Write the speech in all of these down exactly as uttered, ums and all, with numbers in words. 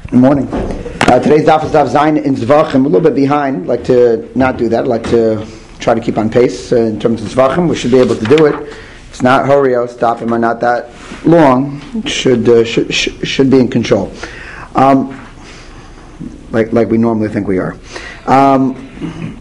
Good morning. Uh, today's daf is daf Zayin in Zvachim. A little bit behind. I'd like to not do that. I'd like to try to keep on pace uh, in terms of Zvachim. We should be able to do it. It's not Horios. Dafim are not that long. Should uh, should, should should be in control. Um, like like we normally think we are. Um,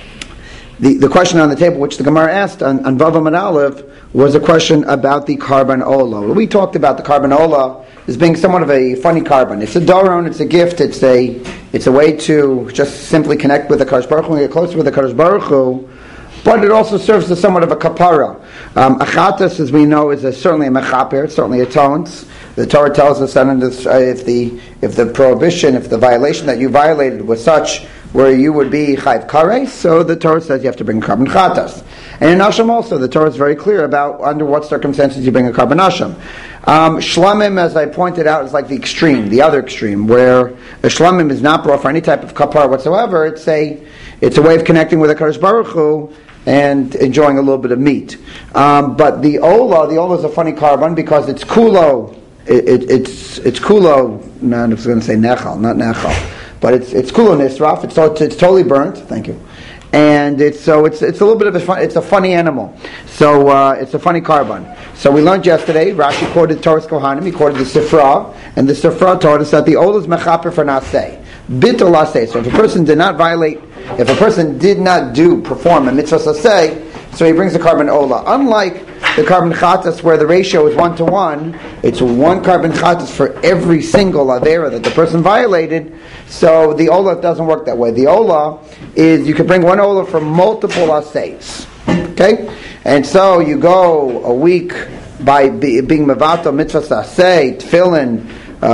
the the question on the table, which the Gemara asked on, on Vavam and Aleph, was a question about the carbon ola. We talked about the carbon ola as being somewhat of a funny carbon. It's a doron, it's a gift, it's a it's a way to just simply connect with the Kadosh Baruch Hu and get closer with the Kadosh Baruch Hu, but it also serves as somewhat of a kapara. Um, achatas, as we know, is a, certainly a mechaper, it certainly atones. The Torah tells us that if the if the prohibition, if the violation that you violated was such where you would be chayv kares, so the Torah says you have to bring carbon chatas. And in Asham also, the Torah is very clear about under what circumstances you bring a carbon Asham. Um, shlamim, as I pointed out, is like the extreme, the other extreme, where a shlamim is not brought for any type of kapar whatsoever. It's a it's a way of connecting with the Kadosh Baruch Hu and enjoying a little bit of meat. Um, but the ola, the ola is a funny carbon because it's kulo. It, it, it's it's kulo. No, I was going to say nechal, not nechal, but it's it's kulo nisraf. It's it's, it's totally burnt. Thank you. And it's so it's it's a little bit of a fun, it's a funny animal. So uh, it's a funny carbon. So we learned yesterday. Rashi quoted Torah's Kohanim. He quoted the Sifra, and the Sifra taught us that the ola is mechaper for naseh, bitul laseh. So if a person did not violate, if a person did not do perform a mitzvah saseh, so he brings the carbon ola. Unlike the carbon chatas, where the ratio is one to one, it's one carbon chatas for every single avera that the person violated. So the ola doesn't work that way. The ola is you can bring one ola for multiple aseis. Okay, and so you go a week by be, being mevato mitzvah aseh, tefillin,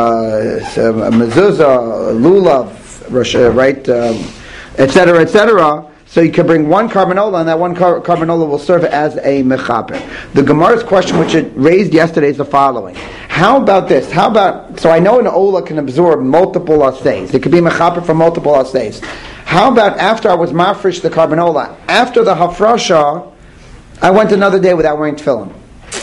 uh, mezuzah, lulav, right, um, et cetera, et cetera. So you can bring one carbon ola, and that one car- carbon ola will serve as a mechaper. The Gemara's question, which it raised yesterday, is the following: how about this? How about so I know an ola can absorb multiple aseis. It could be mechaper for multiple aseis. How about after I was mafresh the carbon ola, after the hafrasha, I went another day without wearing tefillin?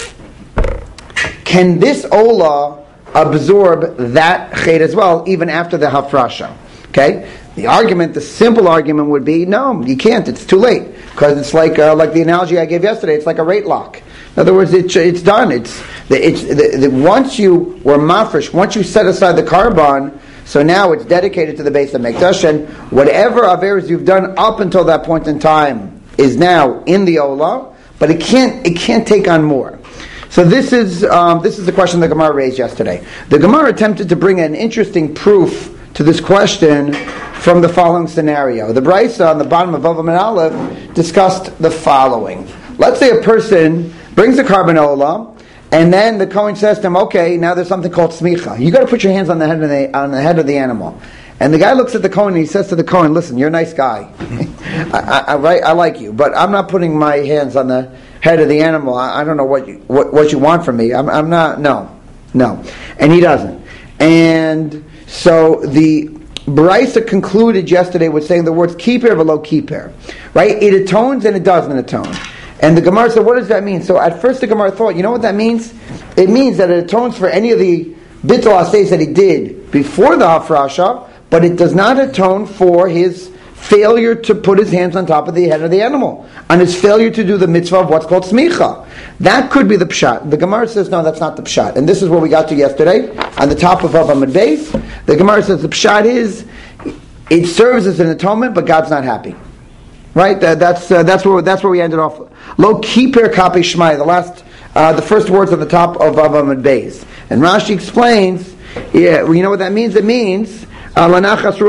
Can this ola absorb that chet as well, even after the hafrasha? Okay. The argument, the simple argument would be, no, you can't. It's too late because it's like uh, like the analogy I gave yesterday. It's like a rate lock. In other words, it, it's done. It's it's the, the, once you were mafresh, once you set aside the carbon, so now it's dedicated to the base of Mekdash, and whatever averes you've done up until that point in time is now in the ola, but it can't it can't take on more. So this is um, this is the question the Gemara raised yesterday. The Gemara attempted to bring an interesting proof to this question from the following scenario. The Brisa on the bottom of Vavam and Aleph discussed the following. Let's say a person brings a carbon ola, and then the Kohen says to him, okay, now there's something called smicha. You got to put your hands on the head of the on the head of the animal. And the guy looks at the Kohen and he says to the Kohen, listen, you're a nice guy. I, I, I, I like you, but I'm not putting my hands on the head of the animal. I, I don't know what you, what, what you want from me. I'm, I'm not, no, no. And he doesn't. And so the Brisa concluded yesterday with saying the words kiper v'lo kiper, right? It atones and it doesn't atone. And the Gemara said, what does that mean? So at first the Gemara thought, you know what that means? It means that it atones for any of the bitul aseis that he did before the hafrasha, but it does not atone for his failure to put his hands on top of the head of the animal, on his failure to do the mitzvah of what's called smicha. That could be the pshat. The Gemara says, no, that's not the pshat. And this is where we got to yesterday, on the top of Vav Amud Beis. The Gemara says the pshat is, it serves as an atonement, but God's not happy. Right? That, that's uh, that's where that's where we ended off. Lo kiper kapi shmai, the last, uh, the first words on the top of Vav Amud Beis. And Rashi explains, yeah, well, you know what that means? It means, meaning,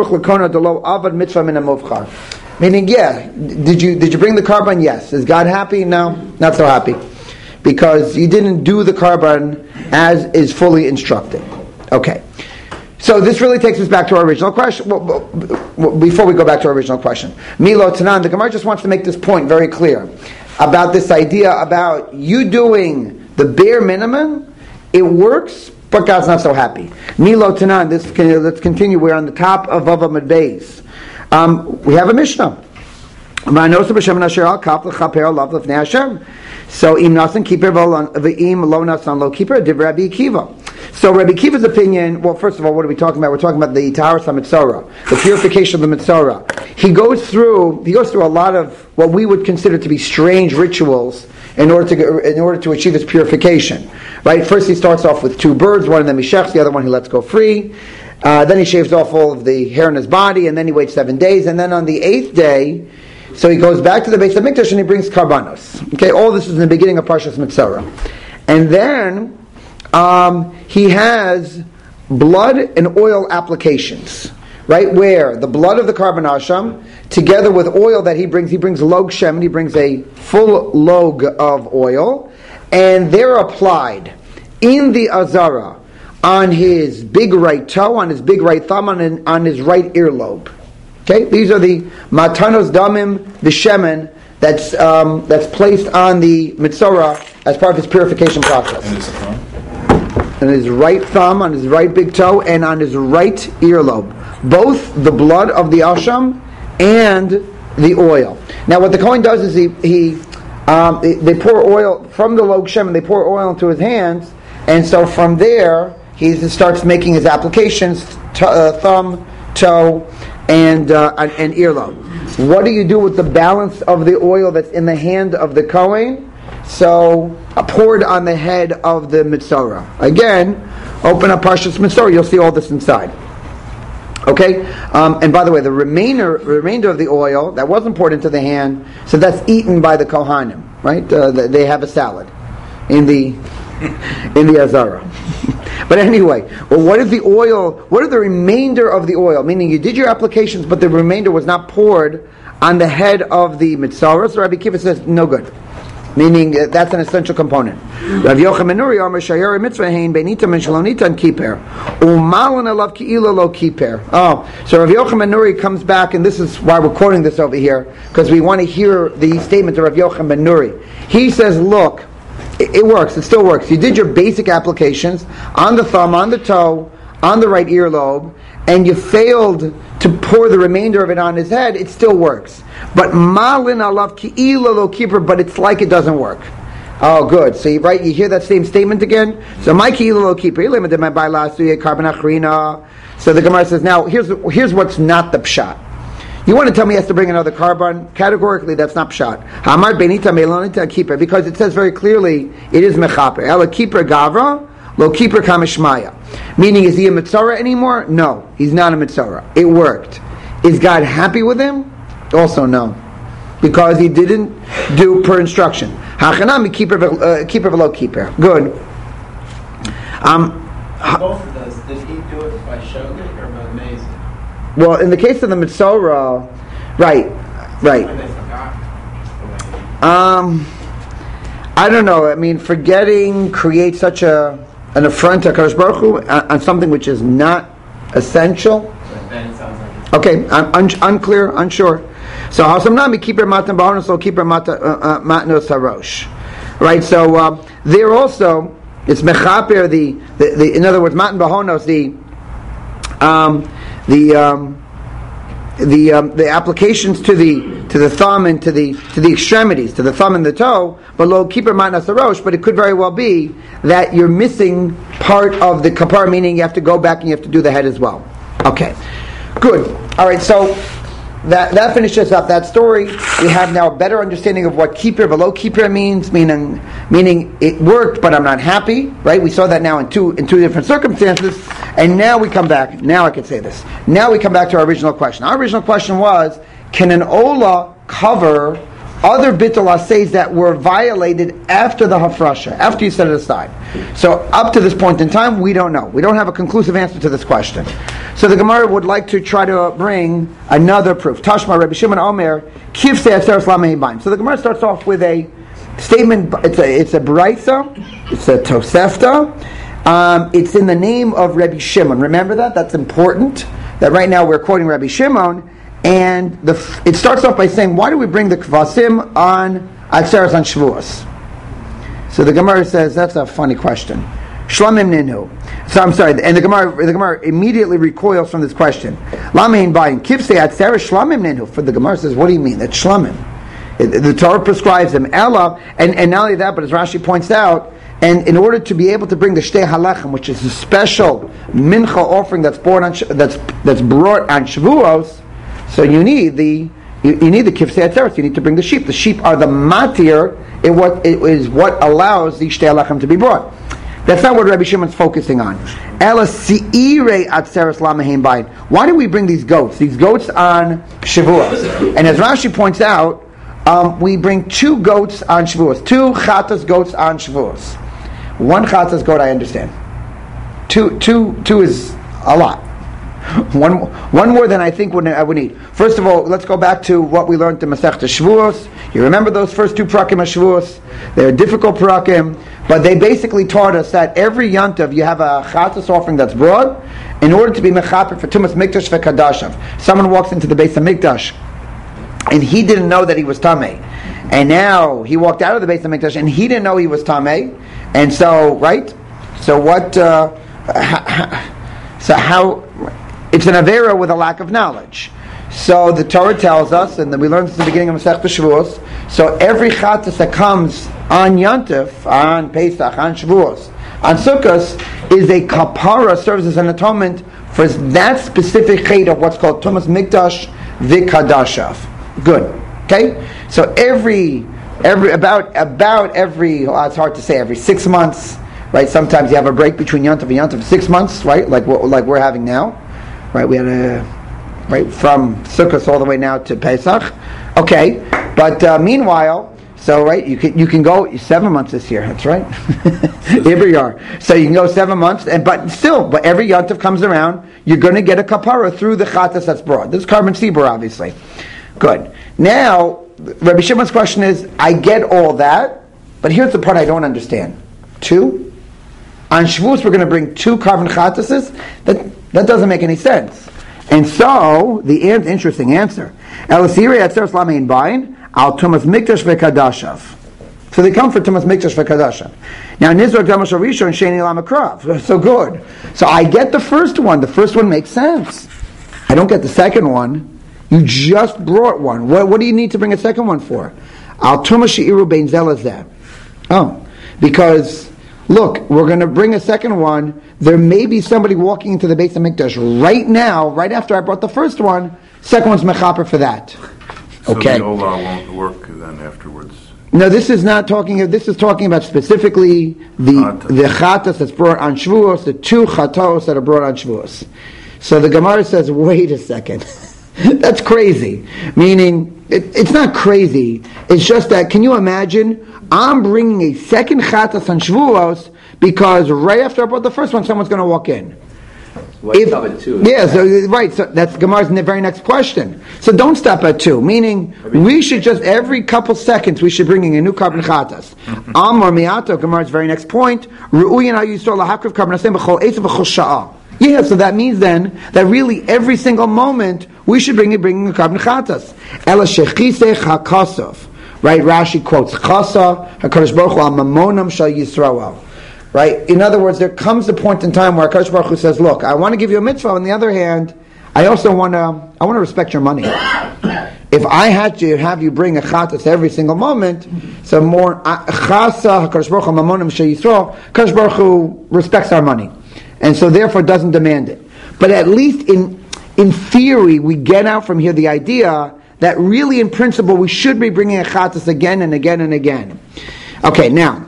yeah, did you did you bring the carbon? Yes. Is God happy? No, not so happy, because you didn't do the carbon as is fully instructed. Okay, so this really takes us back to our original question. Well, before we go back to our original question, Milo Tanan, the Gemara just wants to make this point very clear about this idea about you doing the bare minimum. It works, but God's not so happy. Milo Tanan, this can, let's continue. We're on the top of Vav Amud Beis. Um, we have a Mishnah. So im nasan kiper v'im lo nasan lo kiper div Rabbi Akiva. So Rabbi Kiva's opinion, well, first of all, what are we talking about? We're talking about the Taharas HaMitzorah, the purification of the Mitzorah. He goes through, he goes through a lot of what we would consider to be strange rituals in order to in order to achieve its purification. Right? First he starts off with two birds, one of them he shechs, the other one he lets go free. Uh, then he shaves off all of the hair on his body, and then he waits seven days, and then on the eighth day, so he goes back to the Beis HaMikdash and he brings karbanos. Okay, all this is in the beginning of Parshas Mitzorah. And then um, he has blood and oil applications, right? Where the blood of the Karban Asham, together with oil that he brings, he brings log shemen, he brings a full log of oil, and they're applied in the Azara on his big right toe, on his big right thumb, on, on his right earlobe. Okay, these are the matanos damim v'shemen that's um, that's placed on the mitzorah as part of his purification process. And his thumb? On his right thumb, on his right big toe, and on his right earlobe. Both the blood of the asham and the oil. Now, what the Kohen does is he he um, they, they pour oil from the log shemen. They pour oil into his hands, and so from there he starts making his applications: t- uh, thumb, toe, and uh, and earlobe. What do you do with the balance of the oil that's in the hand of the Kohen? So uh, poured on the head of the Mitzorah. Again, open up Parshas Mitzorah, you'll see all this inside. Okay, um, and by the way, the remainder remainder of the oil that wasn't poured into the hand, so that's eaten by the Kohanim, right? Uh, they have a salad in the in the Azara. But anyway, well, what is the oil? What are the remainder of the oil? Meaning you did your applications, but the remainder was not poured on the head of the Mitzorah. So Rabbi Kiva says, no good. Meaning uh, that's an essential component. Rav Yochanan Menuri Amar Shayari Mitzvah Hein Benita Men Shalonita and Kiper Umalon Alav Kiila Lo Kiper. Oh, so Rav Yochanan Menuri comes back, and this is why we're quoting this over here, because we want to hear the statement of Rav Yochanan Menuri. He says, look, it, it works. It still works. You did your basic applications on the thumb, on the toe, on the right earlobe, and you failed to pour the remainder of it on his head. It still works. But malin alav ki'ila lo kippur, but it's like it doesn't work. Oh, good. So you right, you hear that same statement again. So my ki'ila lo kippur. So the Gemara says, now here's here's what's not the pshat. You want to tell me he has to bring another carbon? Categorically, that's not pshat. Hamar benita melonita kippur, because it says very clearly it is mechaper. Ela kippur gavra. Lo keeper kamishmaya. Meaning, is he a mitzorah anymore? No, he's not a mitzorah. It worked. Is God happy with him? Also no. Because he didn't do per instruction. Hachanami keeper keeper v'lo keeper. Good. Um, Both of those, did he do it by shogeg or by amazing? Well, in the case of the mitzorah, right, right. When they forgot. Um, I don't know. I mean, forgetting creates such a an affront to HaKadosh Baruch Hu on something which is not essential. But then it sounds like it's Okay, un- un- unclear, unsure. So, Hasamnami keeper matan bahonos lo keeper matnos harosh. Right. So uh, there also it's mechaper the, the, the in other words matan bahonos the um, the um, the um, the applications to the to the thumb and to the to the extremities, to the thumb and the toe, but lo keeper matnas harosh. But it could very well be that you're missing part of the kapar, meaning you have to go back and you have to do the head as well. Okay, good. All right, so that that finishes up that story. We have now a better understanding of what keeper below keeper means, meaning meaning it worked, but I'm not happy. Right? We saw that now in two in two different circumstances, and now we come back. Now I can say this. Now we come back to our original question. Our original question was: can an ola cover other bittul aseis that were violated after the hafrasha, after you set it aside? So up to this point in time, we don't know. We don't have a conclusive answer to this question. So the Gemara would like to try to bring another proof. Tashma Rabbi Shimon Omer kivsei atzeres lamehibayim. So the Gemara starts off with a statement. It's a it's a brayso. It's a tosefta. Um, it's in the name of Rabbi Shimon. Remember that? That's important. That right now we're quoting Rabbi Shimon. And the, it starts off by saying, why do we bring the kvasim on Atzeres on Shavuos? So the Gemara says, that's a funny question. Shlamim ninu. So I'm sorry, and the Gemara, the Gemara immediately recoils from this question. Lamein bayin kivsei Atzeres shlamim ninu. For the Gemara says, what do you mean? That's shlamim. The Torah prescribes them. Ella, and, and not only that, but as Rashi points out, and in order to be able to bring the Shtei Halechem, which is a special mincha offering that's brought on that's that's brought on Shavuos, so you need the you, you need the Kivsei Atzeres. You need to bring the sheep. The sheep are the matir. It what it is what allows the Shtei Halechem to be brought. That's not what Rabbi Shimon's focusing on. Ela Si'irei Atzeres Lamehem Bayin. Why do we bring these goats? These goats on Shavuos, and as Rashi points out, um, we bring two goats on Shavuos, two chatas goats on Shavuos. One chatas goat, I understand. Two, two, two is a lot. One, one more than I think would, I would need. First of all, let's go back to what we learned in Masechta Shavuos. You remember those first two parakim of Shavuos? They're difficult parakim, but they basically taught us that every yontav you have a chatas offering that's brought in order to be mechaper for tumas mikdash v'kadashav. Someone walks into the Beis HaMikdash and he didn't know that he was tamei, and now he walked out of the Beis HaMikdash and he didn't know he was tamei. And so, right? So what? Uh, so how? It's an avera with a lack of knowledge. So the Torah tells us, and then we learned this at the beginning of Masechta Shavuos. So every chatas that comes on Yontif, on Pesach, on Shavuos, on Sukkos, is a kapara, serves as an atonement for that specific chet of what's called Tumas Mikdash V'Kadashav. Good. Okay. So every Every about about every oh, it's hard to say every six months, right? Sometimes you have a break between Yontif and Yontif, six months, right? Like what like we're having now, right? We had a right from Sukkot all the way now to Pesach, okay. But uh, meanwhile, so right, you can you can go seven months this year. That's right. Here we are. So you can go seven months, and but still, but every Yontif comes around, you're going to get a kapara through the chatas that's brought. This is carbon sibur, obviously. Good. Now, Rabbi Shimon's question is, I get all that, but here's the part I don't understand. Two? On Shavuos we're going to bring two carbon chatases? That, that doesn't make any sense. And so, the an- interesting answer. Elasiri atzeres lamein bayin, al tumas mikdash v'kadashav. So they come for tumas mikdash v'kadashav. Now, nizrak damash rishon sheni lamakrav. So good. So I get the first one. The first one makes sense. I don't get the second one. You just brought one. What, what do you need to bring a second one for? Al tuma she'iru bein zelazeh. Oh, because look, we're going to bring a second one. There may be somebody walking into the Beis HaMikdash right now, right after I brought the first one. Second one's mechaper for that. Okay. So the olah won't work then afterwards. No, this is not talking. This is talking about specifically the Chatas. the chatas that's brought on Shavuos, the two chatos that are brought on Shavuos. So the Gemara says, wait a second. That's crazy. Meaning, it, it's not crazy. It's just that, can you imagine? I'm bringing a second chatas on Shavuos because right after I brought the first one, someone's going to walk in. Why If, stop at two? yeah, so right. So that's Gemara's very next question. So don't stop at two. Meaning, we should just every couple seconds we should bring in a new carbon chatas. Amar miato. Gemara's very next point. Ru'uyin ha yisrael lahakriv carbon hasem b'chol eitz b'chol sha'ah. Yeah, so that means then that really every single moment we should bring it, bringing the carbon chatas. Ela shechisech hakasov. Right? Rashi quotes chasa hakadosh baruch hu al mamonam shal Yisrael. Right? In other words, there comes a point in time where hakadosh baruch hu says, "Look, I want to give you a mitzvah. On the other hand, I also want to, I want to respect your money. If I had to have you bring a chatas every single moment, so more chasa hakadosh baruch hu al mamonam shal Yisrael. Hakadosh baruch hu respects our money." And so therefore doesn't demand it. But at least in in theory, we get out from here the idea that really in principle we should be bringing a chatas again and again and again. Okay, now,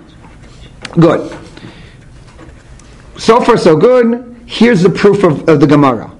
good. So far so good. Here's the proof of, of the Gemara.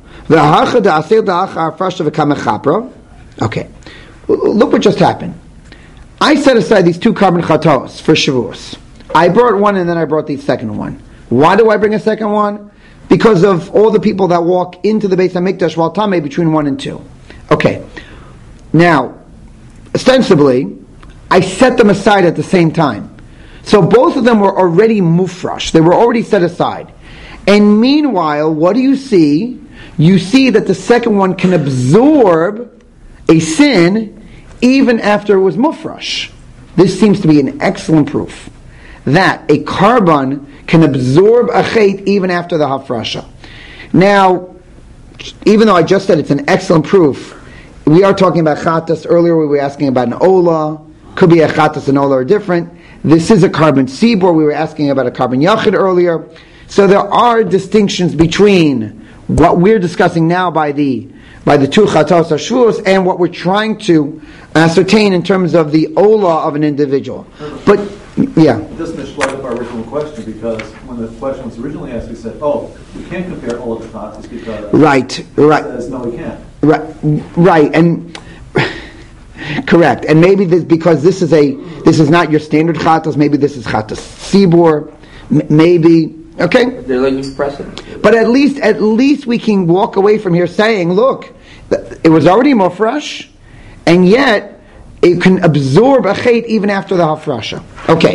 Okay, look what just happened. I set aside these two carbon chatos for Shavuos. I brought one and then I brought the second one. Why do I bring a second one? Because of all the people that walk into the Beis HaMikdash while Tameh between one and two. Okay. Now, ostensibly, I set them aside at the same time. So both of them were already mufrash. They were already set aside. And meanwhile, what do you see? You see that the second one can absorb a sin even after it was mufrash. This seems to be an excellent proof that a carbon can absorb a chet even after the hafrasha. Now, even though I just said it's an excellent proof, we are talking about chatas. Earlier we were asking about an ola. Could be a chatas and ola are different. This is a carbon sibor. We were asking about a carbon yachid earlier. So there are distinctions between what we're discussing now by the by the two chatos hashvuos and what we're trying to ascertain in terms of the ola of an individual. But yeah, it doesn't describe up our original question, because when the question was originally asked, we said, "Oh, we can't compare ola to chatas because right, right, it says no, we can't." Right, right, and correct, and maybe this because this is a this is not your standard chatas. Maybe this is chatas sibor. M- maybe. Okay, they're looking for precedent. But at least, at least we can walk away from here saying, look, it was already more fresh, and yet it can absorb a chait even after the hafrasha. Okay,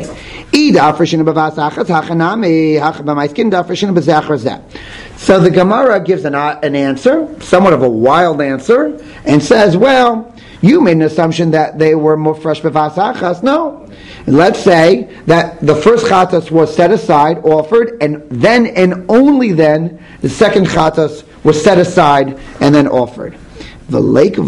so the Gemara gives an an answer, somewhat of a wild answer, and says, well, you made an assumption that they were more fresh b'vas achas. No. Let's say that the first chatas was set aside, offered, and then and only then the second chatas was set aside and then offered. The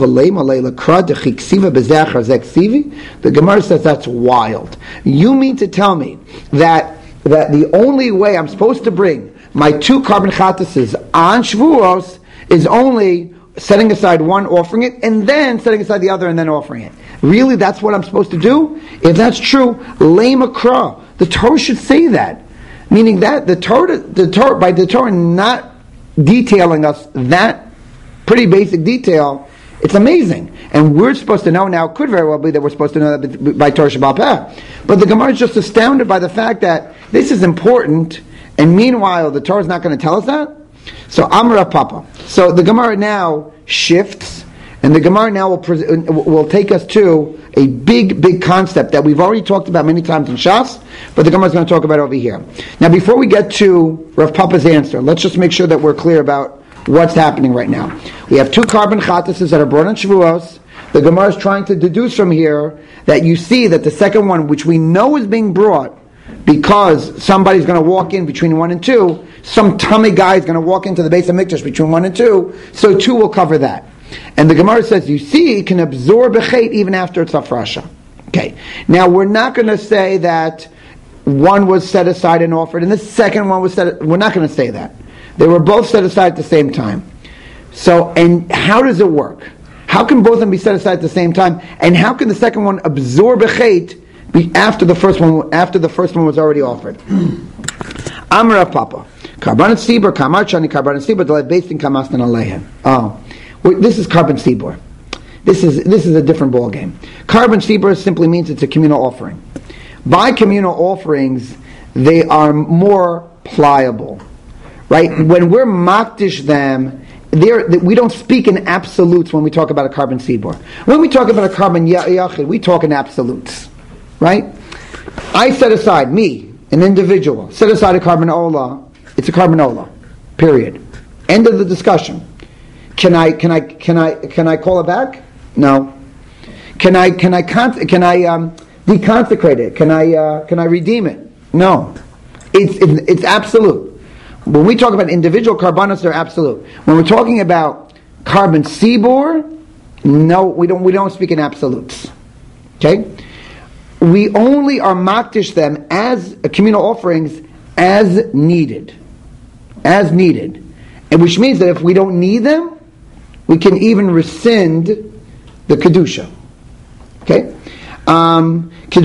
Gemara says that's wild. You mean to tell me that that the only way I'm supposed to bring my two carbon chatases on Shavuos is only setting aside one, offering it, and then setting aside the other and then offering it? Really, that's what I'm supposed to do? If that's true, lema kra. The Torah should say that. Meaning that the Torah, the Torah, by the Torah not detailing us that pretty basic detail, it's amazing. And we're supposed to know now, could very well be that we're supposed to know that by Torah Shabbat Peh. But the Gemara is just astounded by the fact that this is important, and meanwhile the Torah is not going to tell us that? So Amra Papa. So the Gemara now shifts, and the Gemara now will, pres- will take us to a big, big concept that we've already talked about many times in Shas, but the Gemara is going to talk about over here. Now, before we get to Rav Papa's answer, let's just make sure that we're clear about what's happening right now. We have two carbon chatases that are brought on Shavuos. The Gemara is trying to deduce from here that you see that the second one, which we know is being brought because somebody's going to walk in between one and two, some tummy guy is going to walk into the base of Mikdash between one and two, so two will cover that. And the Gemara says, you see, it can absorb a chait even after it's hafrasha. Okay. Now, we're not going to say that one was set aside and offered, and the second one was set. We're not going to say that. They were both set aside at the same time. So, and how does it work? How can both of them be set aside at the same time? And how can the second one absorb a chait be after the first one? After the first one was already offered. Amar Papa, Karban Sibor, Kamar Chani, Karban Sibor, Delay based in Kamastan Alehem. Oh. This is carbon sibor. This is this is a different ball game. Carbon sibor simply means it's a communal offering. By communal offerings, they are more pliable, right? When we're makdish them, we don't speak in absolutes when we talk about a carbon sibor. When we talk about a carbon yachid, we talk in absolutes, right? I set aside me, an individual, set aside a carbon ola. It's a carbon ola. Period. End of the discussion. Can I can I can I can I call it back? No. Can I can I con- can I um, deconsecrate it? Can I uh, can I redeem it? No. It's, it's it's absolute. When we talk about individual carbonates, they're absolute. When we're talking about carbon sibor, no, we don't we don't speak in absolutes. Okay. We only are makdish them as communal offerings as needed, as needed, and which means that if we don't need them, we can even rescind the kedusha. Okay. Um, the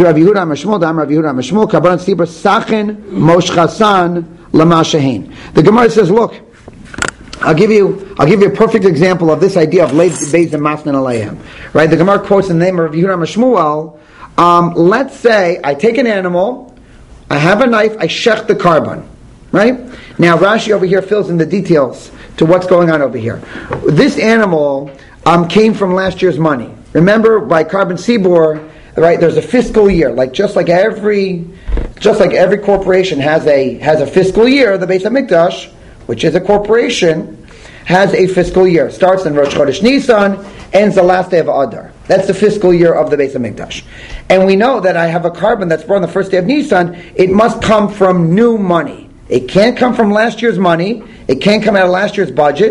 Gemara says, "Look, I'll give you, I'll give you a perfect example of this idea of beis and masnan aleihem." Right? The Gemara quotes in the name of Rav Yehuda Mashmuel. Um, let's say I take an animal, I have a knife, I shech the carbon. Right? Now Rashi over here fills in the details to what's going on over here. This animal um, came from last year's money. Remember, by carbon sibor, right? There's a fiscal year, like just like every, just like every corporation has a has a fiscal year. The Beis Hamikdash, which is a corporation, has a fiscal year. Starts in Rosh Chodesh Nisan, ends the last day of Adar. That's the fiscal year of the Beis Hamikdash. And we know that I have a carbon that's brought on the first day of Nisan. It must come from new money. It can't come from last year's money. It can't come out of last year's budget.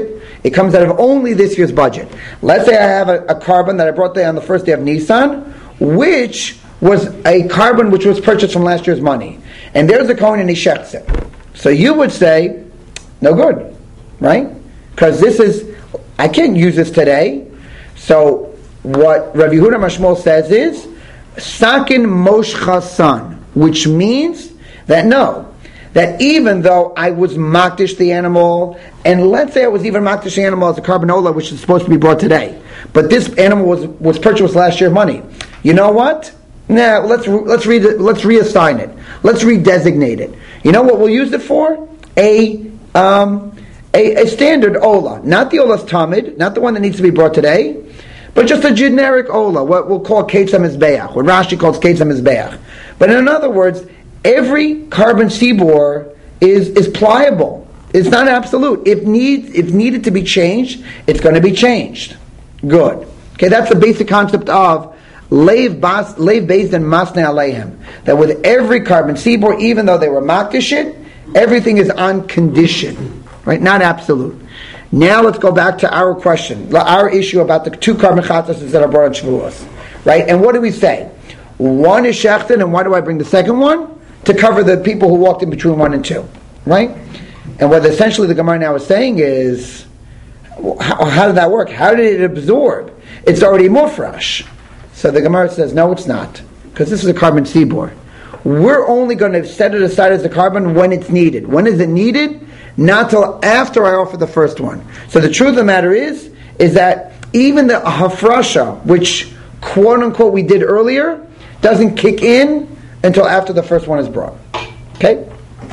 It comes out of only this year's budget. Let's say I have a, a carbon that I brought there on the first day of Nisan, which was a carbon which was purchased from last year's money. And there's a Kohen and he shechts it. So you would say, no good, right? Because this is, I can't use this today. So what Rav Yehuda Mashmol says is, Sakin Moshcha San, which means that no, that even though I was makdish the animal, and let's say I was even makdish the animal as a carbanola, which is supposed to be brought today, but this animal was, was purchased with last year's money. You know what? Nah, let's let's read it, let's reassign it. Let's redesignate it. You know what we'll use it for? A um, a, a standard ola, not the ola's tamid, not the one that needs to be brought today, but just a generic ola, what we'll call ketzah mizbeach, what Rashi calls ketzah mizbeach. But in other words, every carbon sibor is is pliable. It's not absolute. If need if needed to be changed, it's going to be changed. Good. Okay, that's the basic concept of Leiv bas, leiv based in masne aleihem. That with every carbon sibor, even though they were makdish it, everything is on condition, right? Not absolute. Now let's go back to our question, our issue about the two carbon chatzos that are brought on Shavuos, right? And what do we say? One is shechted, and why do I bring the second one? To cover the people who walked in between one and two, right? And what essentially the Gemara now is saying is, how, how did that work? How did it absorb? It's already mufresh. So the Gemara says, no, it's not, because this is a carbon sibor. We're only going to set it aside as a carbon when it's needed. When is it needed? Not till after I offer the first one. So the truth of the matter is, is that even the hafrasha, which quote unquote we did earlier, doesn't kick in until after the first one is brought. Okay?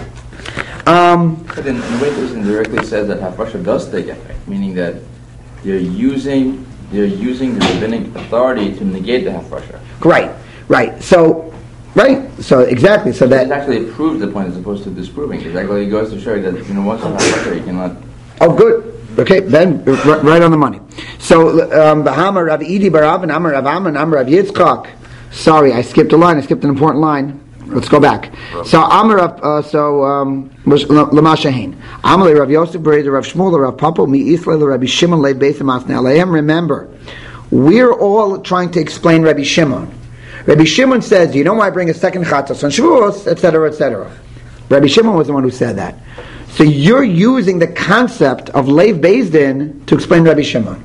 Um, but in, in a way, this indirectly says that hafrasha does take effect, meaning that you're using you're using the rabbinic authority to negate the hafrasha. Right, right. So, right. So exactly. So that it actually proves the point as opposed to disproving. It actually goes to show you that you know once you have hafrasha, you cannot. Oh, good. Okay, then right on the money. So, Bahama Rav Idi Barav and Amar Rav Aman Amar Rav Yitzchak. Sorry, I skipped a line. I skipped an important line. Let's go back. So Amar, uh, so um, Lamashahin. Amar Rav Yosef Bered Rav Shmuel Rav Papa Mi Isla Rabbi Shimon Le Beis Masnei Aleim. Remember, we're all trying to explain Rabbi Shimon. Rabbi Shimon says, you know why I bring a second chatzos on Shavuos, et cetera, et cetera. Rabbi Shimon was the one who said that. So you're using the concept of Leiv Beis Din to explain Rabbi Shimon.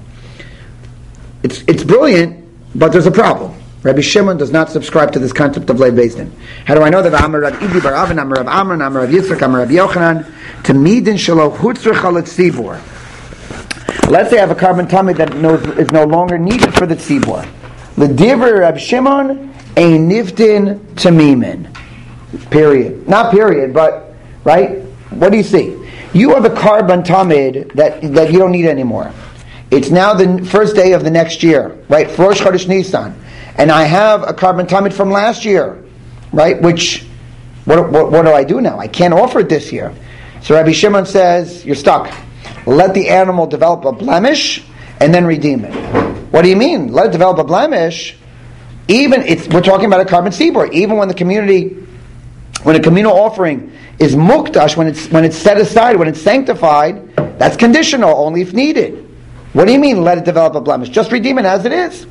It's it's brilliant, but there's a problem. Rabbi Shimon does not subscribe to this concept of Leiv Beis Din. How do I know that? Amar Rav Idi Bar Avin, Amar Rav Amran, Amar Rav Yitzchak, Amar Rav Yochanan, to midin shelo hutzricha letzibur. Let's say I have a carbon tummy that knows, is no longer needed for the tzibur. L'divrei Rav Shimon ein niftin tamimin. Period. Not period, but right. What do you see? You have a carbon tamid that that you don't need anymore. It's now the first day of the next year, right? For Rosh Chodesh Nisan, and I have a carbon tamid from last year, right? Which, what, what what do I do now? I can't offer it this year. So Rabbi Shimon says, you're stuck. Let the animal develop a blemish and then redeem it. What do you mean? Let it develop a blemish? Even it's we're talking about a carbon sibor. Even when the community, when a communal offering is mukdash, when it's when it's set aside, when it's sanctified, that's conditional, only if needed. What do you mean, let it develop a blemish? Just redeem it as it is.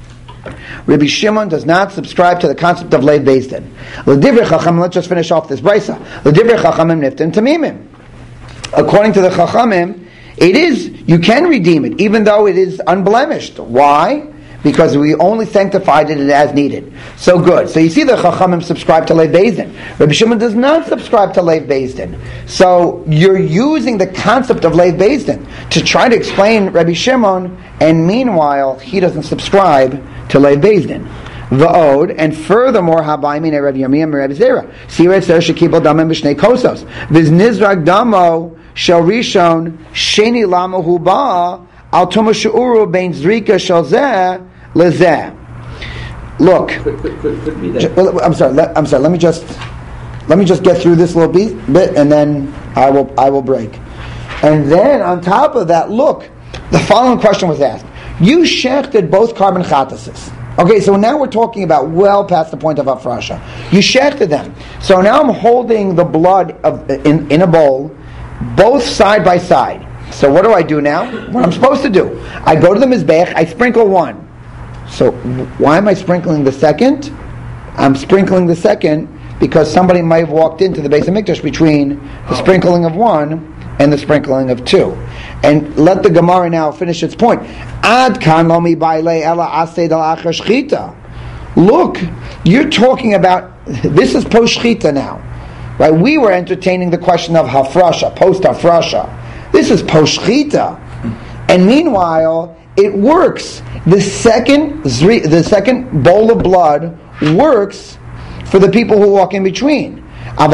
Rabbi Shimon does not subscribe to the concept of Leiv Beis Din. L'divrei Chachamim, let's just finish off this brisa. L'divrei Chachamim niftin tamimim. According to the Chachamim, it is, you can redeem it, even though it is unblemished. Why? Because we only sanctified it as needed. So good. So you see the Chachamim subscribe to Leiv Beis Din. Rabbi Shimon does not subscribe to Leiv Beis Din. So you're using the concept of Leiv Beis Din to try to explain Rabbi Shimon, and meanwhile he doesn't subscribe to Leiv Beis Din. Va'od, and furthermore, habaymin Rav Yirmiyah Rav Zera. Sirat Ser Shekibel Damim B'Shnei Kosos. Viz Nizrag Damo Shel Rishon Sheni Lama Huba Al Tuma She'uru Bein Zrika Shel Zeh Lezeh. Look, could, could, could, could be that. I'm sorry. Let, I'm sorry. Let me just let me just get through this little bit, bit, and then I will I will break. And then on top of that, look, the following question was asked: you shechted both carbon chatases. Okay, so now we're talking about well past the point of hafrasha. You shechted them. So now I'm holding the blood of, in in a bowl, both side by side. So what do I do now? What I'm supposed to do? I go to the Mizbech, I sprinkle one. So why am I sprinkling the second? I'm sprinkling the second because somebody might have walked into the Beis HaMikdash between the sprinkling of one and the sprinkling of two. And let the Gemara now finish its point. Ad kan lo mi baile ela ased al achar shchita. Look, you're talking about, this is post shchita now. Right? We were entertaining the question of hafrasha, post hafrasha. This is post shchita. And meanwhile, it works. The second the second bowl of blood works for the people who walk in between.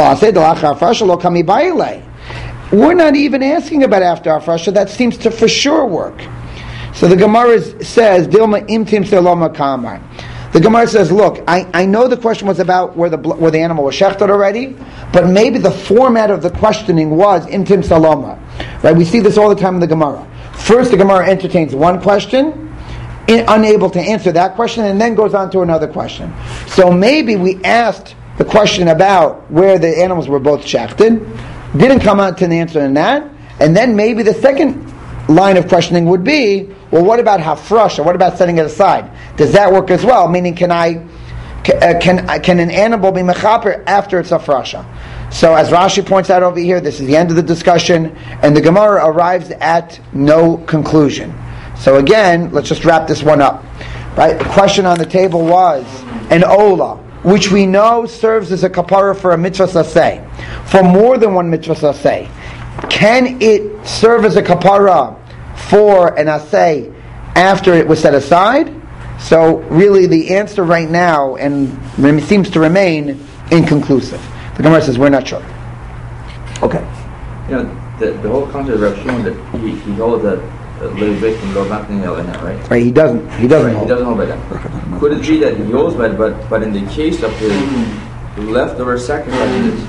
We're not even asking about after hafrasha. That seems to for sure work. So the Gemara says, Dilma imtim seloma kamar. The Gemara says, look, I, I know the question was about where the where the animal was shechted already, but maybe the format of the questioning was imtim saloma. Right? We see this all the time in the Gemara. First, the Gemara entertains one question, in, unable to answer that question, and then goes on to another question. So maybe we asked the question about where the animals were both shechted, didn't come out to an answer in that, and then maybe the second line of questioning would be, well, what about hafrasha? What about setting it aside? Does that work as well? Meaning, can I, can can, can an animal be mechaper after it's hafrasha? So, as Rashi points out over here, this is the end of the discussion, and the Gemara arrives at no conclusion. So, again, let's just wrap this one up. Right? The question on the table was an ola, which we know serves as a kapara for a mitzvah saseh, for more than one mitzvah saseh. Can it serve as a kapara for an aseh after it was set aside? So really the answer right now and seems to remain inconclusive. The Gemara says we're not sure. Okay. You know, the, the whole concept of Rav Shimon that he, he holds that Levi can go back in the right? Right, he doesn't he doesn't right, hold. He doesn't hold by that. Could it be that he holds by it, but but in the case of his leftover sacrifices,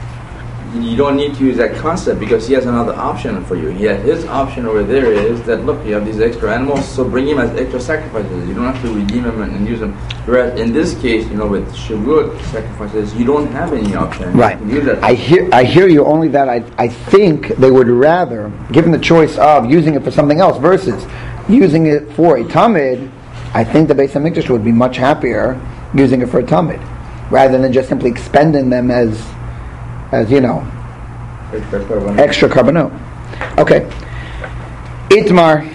you don't need to use that concept because he has another option for you. He has, his option over there is that, look, you have these extra animals, so bring him as extra sacrifices. You don't have to redeem them and, and use them. Whereas in this case, you know, with Shavuot sacrifices, you don't have any option. Right. You can use that. I hear I hear you, only that I I think they would rather, given the choice of using it for something else versus using it for a tamid, I think the Beis HaMikdash would be much happier using it for a tamid, rather than just simply expending them as as you know, extra carbonate. Okay. Itmar.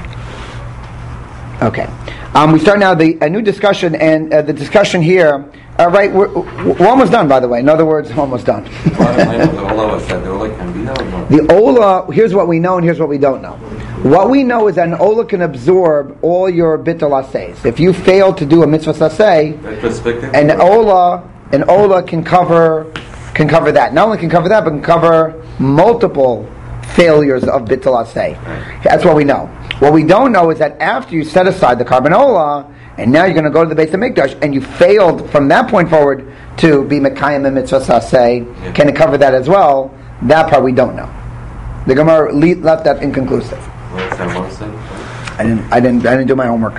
Okay. Um, we start now the a new discussion, and uh, the discussion here. Uh, right, we're, we're almost done. By the way, in other words, almost done. The ola. Here's what we know, and here's what we don't know. What we know is that an ola can absorb all your bittul aseis. If you fail to do a mitzvah aseh, an ola, an ola can cover. Can cover that. Not only can cover that, but can cover multiple failures of bittul aseh. That's what we know. What we don't know is that after you set aside the carbanola, and now you're going to go to the Beis HaMikdash, and you failed from that point forward to be mekayim and mitzvah aseh, yeah. Can it cover that as well? That part we don't know. The Gemara left that inconclusive. What's that? What's that? I didn't. I didn't. I didn't do my homework.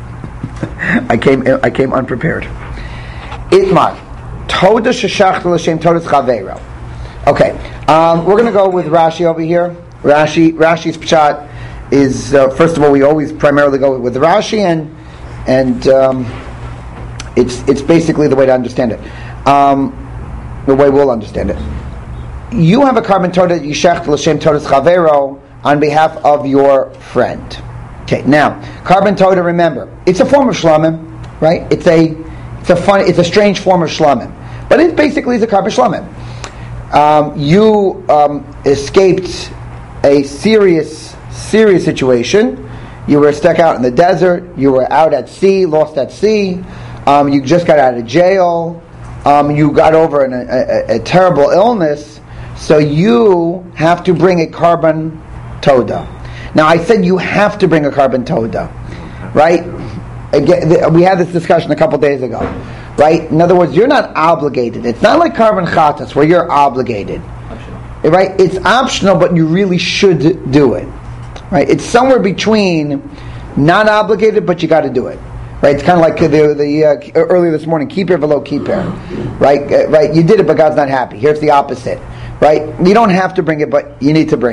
I came. I came unprepared. Itmar. Toda sheshachta l'shem todas chaveiro. Okay, um, we're going to go with Rashi over here. Rashi, Rashi's pshat is uh, first of all we always primarily go with Rashi, and and um, it's it's basically the way to understand it, um, the way we'll understand it. You have a carbon toda yeshachta l'shem todas chaveiro on behalf of your friend. Okay, now carbon toda. Remember, it's a form of shlamim, right? It's a it's a fun, it's a strange form of shlamim. But it basically is a carbon shlamim. Um, you um, escaped a serious, serious situation. You were stuck out in the desert. You were out at sea, lost at sea. Um, you just got out of jail. Um, you got over an, a, a, a terrible illness. So you have to bring a carbon toda. Now I said you have to bring a carbon toda, right? Again, we had this discussion a couple days ago. Right? In other words, you're not obligated. It's not like carbon chatas where you're obligated. Optional. Right? It's optional, but you really should do it. Right? It's somewhere between not obligated, but you got to do it. Right? It's kind of like the, the uh, earlier this morning, keep here below keep here. Right? Uh, right? You did it, but God's not happy. Here's the opposite. Right? You don't have to bring it, but you need to bring it.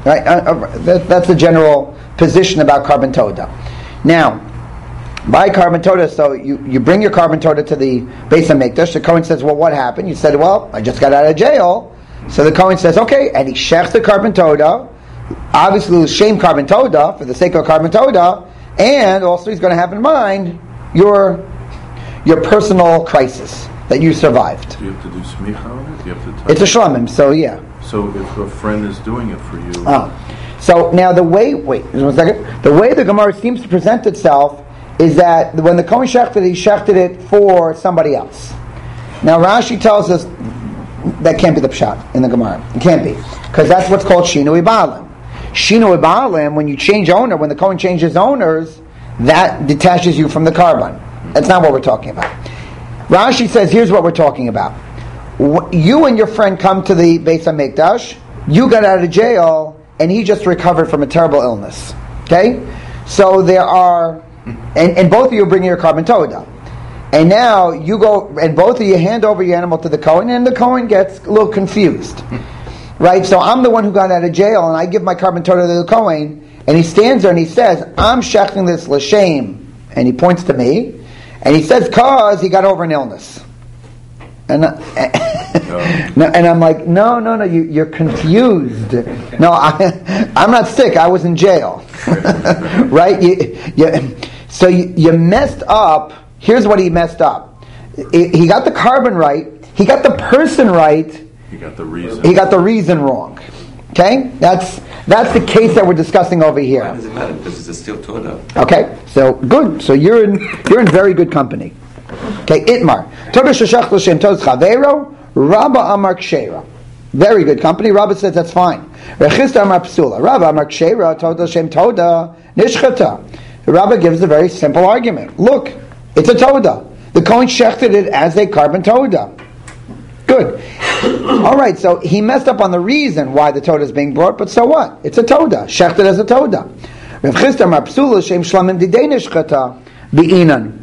Right? Uh, uh, that, that's the general position about carbon toda. Now, by carbon toda, so you, you bring your carbon toda to the Beis HaMikdash. The Kohen says, well, what happened? You said, well, I just got out of jail. So the Kohen says, okay, and he shechs the carbon toda, obviously shame carbon toda for the sake of carbon toda, and also he's going to have in mind your your personal crisis that you survived. Do you have to do smicha on it? Do you have to touch It's a it? shlamim, so yeah. So if a friend is doing it for you, Ah. So now the way, wait, just one second. The way the Gemara seems to present itself is that when the Kohen shechted it, he shechted it for somebody else. Now Rashi tells us that can't be the pshat in the Gemara. It can't be. Because that's what's called Shinui Ba'alim. Shinui Ba'alim, when you change owner, when the Kohen changes owners, that detaches you from the carbon. That's not what we're talking about. Rashi says, here's what we're talking about. You and your friend come to the Beis HaMikdash, you got out of jail, and he just recovered from a terrible illness. Okay? So there are, and, and both of you bring your carbon toda. And now you go, and both of you hand over your animal to the Kohen, and the Kohen gets a little confused. Right? So I'm the one who got out of jail, and I give my carbon toda to the Kohen, and he stands there and he says, I'm shechting this l'shem. And he points to me, and he says, cause he got over an illness. And, uh, no, and I'm like, no, no, no, you, you're confused. No, I, I'm not sick. I was in jail. Right? You, you, so you, you messed up. Here's what he messed up. He got the carbon right. He got the person right. he got the reason. He got the reason wrong. Okay? That's that's the case that we're discussing over Why here. does it matter? Because it's a still Torah. Okay? So good. So you're in you're in very good company. Okay, Itmar. Toda sheshach l'shem toz chavero, Rabba amar kshera. Very good company. Rabba says that's fine. Rechista amar psula. Rabba amar kshera, toda l'shem toda, nishchata. Rabba gives a very simple argument. Look, it's a toda. The Kohen shechted it as a carbon toda. Good. All right, so he messed up on the reason why the toda is being brought, but so what? It's a toda. Shechted as a toda. Rechista amar psula, shem shlamim didei nishchata, bi'inan.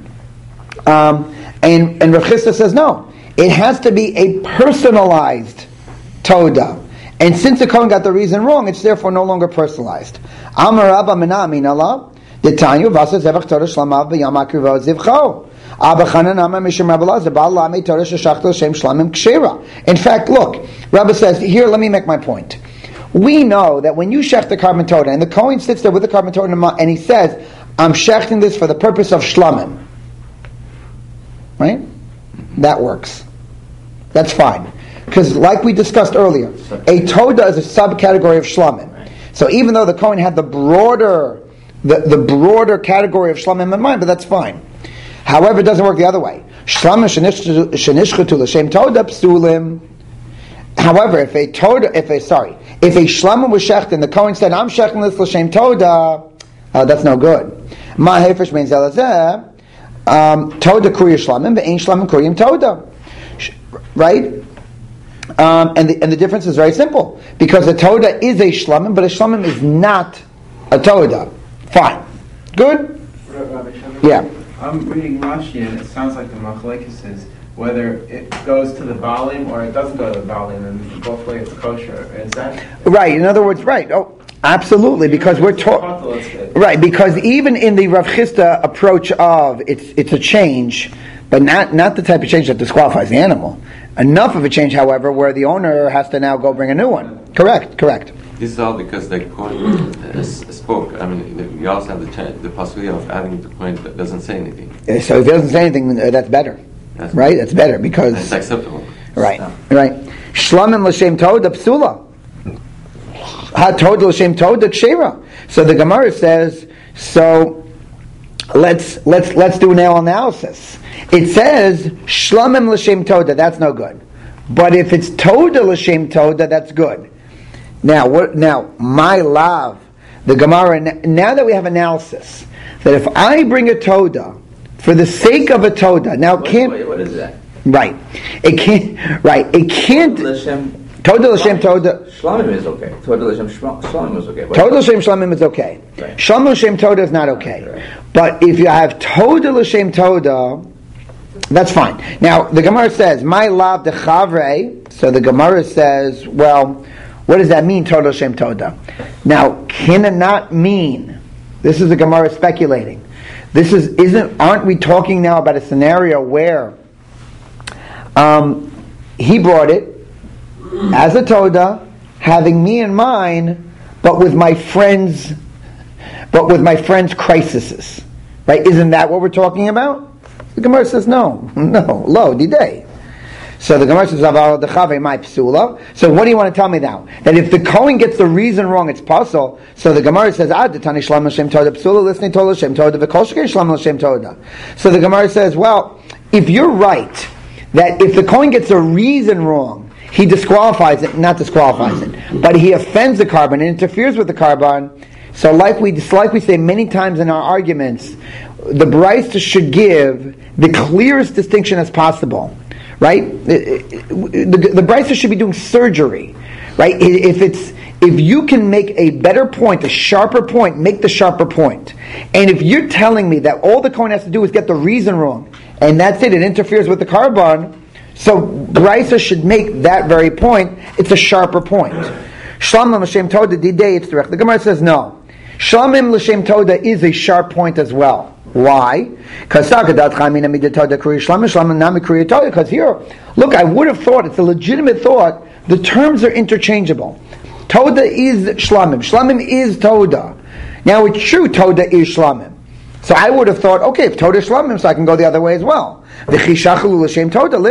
Um, and and Rav Chisda says no, it has to be a personalized toda, and since the Kohen got the reason wrong, it's therefore no longer personalized. Amar Rabba Mina Minala, the Tanyu Vasa Zevach Torah Shlamav B'Yam Akrivo Zivcho. Abba Chanan Amar Mishum Rabba Lazar Baal Lami Torah Sheshachto Shem Shlamim Kshira. In fact, look, Rabba says here. Let me make my point. We know that when you shech the carbon toda, and the Kohen sits there with the carbon toda, and he says, "I'm shechting this for the purpose of shlamim." Right? That works. That's fine. Because like we discussed earlier, a toda is a subcategory of shlamim. So even though the Kohen had the broader the, the broader category of shlamim in mind, but that's fine. However, it doesn't work the other way. Shlamim shenishchatu l'shem toda psulim. However, if a toda, if a sorry, if a shlamim was shecht and the Kohen said, "I'm shechting this l'shem toda," uh, that's no good. Ma hefesh mein zelazeh. Um, toda kuriya shlamim, but ain't shlamim kuriyim toda, right? Um, and the and the difference is very simple because a toda is a shlamim, but a shlamim is not a toda. Fine, good. Yeah. I'm reading Rashi and it sounds like the machlekes is whether it goes to the balim or it doesn't go to the balim, and both ways it's kosher. Is that right? In other words, right? Oh. Absolutely, because we're talking right. Because even in the Rav Chisda approach of it's it's a change, but not not the type of change that disqualifies the animal. Enough of a change, however, where the owner has to now go bring a new one. Correct, correct. This is all because the Kohen uh, spoke. I mean, we also have the ch- the possibility of adding the Kohen that doesn't say anything. So if he doesn't say anything, uh, that's better, That's right? That's better because It's acceptable. right, right. Shlamim l'shem toda psula. Ha toda l'shem toda kshera. So the Gemara says. So let's let's let's do an analysis. It says shlamim l'shem toda. That's no good. But if it's toda l'shem toda, that's good. Now what? Now my love, the Gemara. Now that we have analysis, that if I bring a toda for the sake of a toda, now Wait, can't wait, what is that? right? It can't right. It can't. L'shem- Toda l'shem toda. Shlamim is okay. Toda l'shem shma- shlamim is okay. What- Toda l'shem shlamim is okay. Right. Shlamim l'shem toda is not okay. Right. But if you have toda l'shem toda, that's fine. Now the Gemara says, "My lav de chavre." So the Gemara says, "Well, What does that mean, Toda L'Shem Toda? Now, can it not mean, this is the Gemara speculating, this is, isn't, aren't we talking now about a scenario where um, he brought it as a Toda, having me in mind, but with my friends, but with my friends' crises, right? Isn't that what we're talking about? The Gemara says no, no, lo didei. So the Gemara says, "Aval dechave my psula." So what do you want to tell me now? That if the Kohen gets the reason wrong, it's puzzle. So the Gemara says, "Ad tani shlam l'shem toda psula, listening to l'shem toda v'kol shekei shlam l'shem toda." So the Gemara says, well, if you're right that if the Kohen gets a reason wrong, he disqualifies it, not disqualifies it, but he offends the carbon and interferes with the carbon. So like we like we say many times in our arguments, the Braisa should give the clearest distinction as possible, right? The, the, the Braisa should be doing surgery, right? If it's if you can make a better point, a sharper point, make the sharper point. And if you're telling me that all the Kohen has to do is get the reason wrong, and that's it, it interferes with the carbon, so Braisa should make that very point. It's a sharper point. Shlamim l'shem toda didei it's direct. The Gemara says no. Shlamim l'shem toda is a sharp point as well. Why? Because here, look, I would have thought, it's a legitimate thought, the terms are interchangeable. Toda is shlamim. Shlamim is toda. Now it's true, toda is shlamim. So I would have thought, okay, if toda is shlamim, so I can go the other way as well. And therefore, if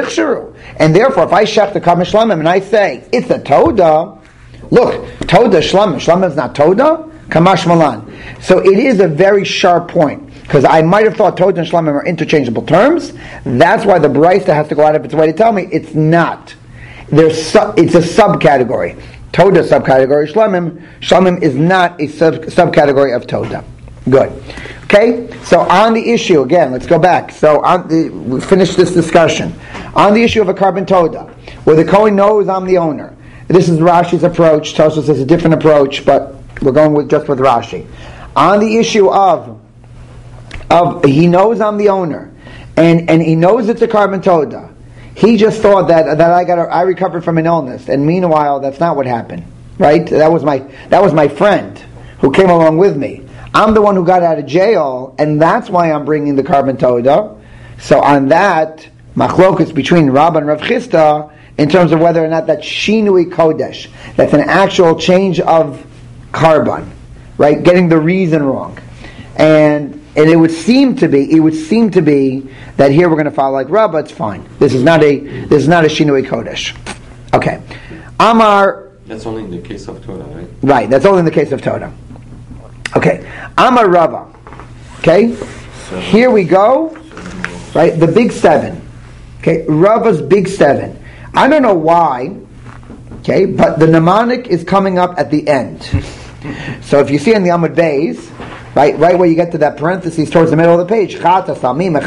I shech the kam shlamim and I say, it's a toda, look, toda shlamim, shlamim is not toda, kamash malan. So it is a very sharp point. Because I might have thought Toda and Shlamim are interchangeable terms. That's why the Braisa has to go out of its way to tell me it's not. There's su- it's a subcategory. Toda subcategory, Shlamim. Shlamim is not a sub- subcategory of Toda. Good. Okay? So on the issue, again, let's go back. So on the, we finished this discussion. On the issue of a carbon Toda, where the Kohen knows I'm the owner. This is Rashi's approach. Tosfos has a different approach, but we're going with just with Rashi. On the issue of Of, he knows I'm the owner, and, and he knows it's a carbon Toda. He just thought that that I got a, I recovered from an illness, and meanwhile that's not what happened, right? That was my that was my friend who came along with me. I'm the one who got out of jail, and that's why I'm bringing the carbon Toda. So on that machlokus between Rabbah and Rav Chisda in terms of whether or not that's shinui kodesh, that's an actual change of carbon, right? Getting the reason wrong, and. And it would seem to be, it would seem to be that here we're going to follow like Rabbah. It's fine. This is not a, this is not a shinui kodesh. Okay, Amar. That's only in the case of Toda, right? Right. That's only in the case of Toda. Okay, Amar Rabbah. Okay, seven. Here we go. Right, the big seven. Okay, Rabbah's big seven. I don't know why. Okay, but the mnemonic is coming up at the end. So if you see in the Amud Beis. Right, right where you get to that parentheses towards the middle of the page, that's